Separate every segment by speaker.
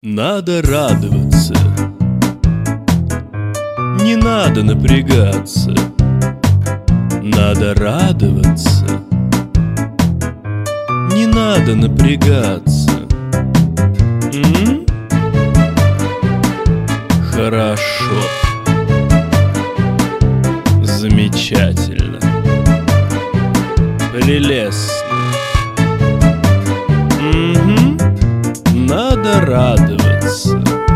Speaker 1: Надо радоваться, не надо напрягаться. Надо радоваться, не надо напрягаться. Хорошо, замечательно, прелестно. Надо радоваться,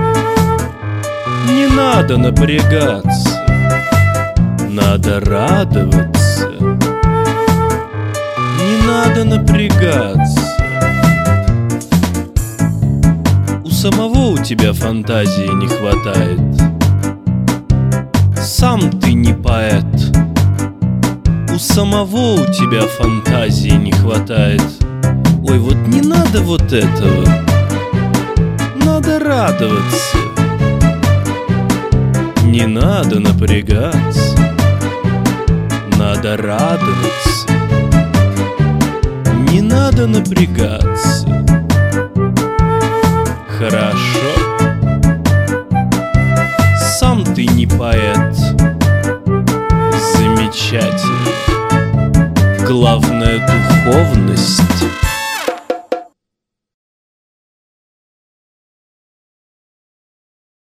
Speaker 1: не надо напрягаться. Надо радоваться, не надо напрягаться. У самого у тебя фантазии не хватает. Сам ты не поэт. У самого у тебя фантазии не хватает. Ой, вот не надо вот этого. Надо радоваться, не надо напрягаться. Надо радоваться, не надо напрягаться. Хорошо, сам ты не поэт. Замечательно. Главное — духовность.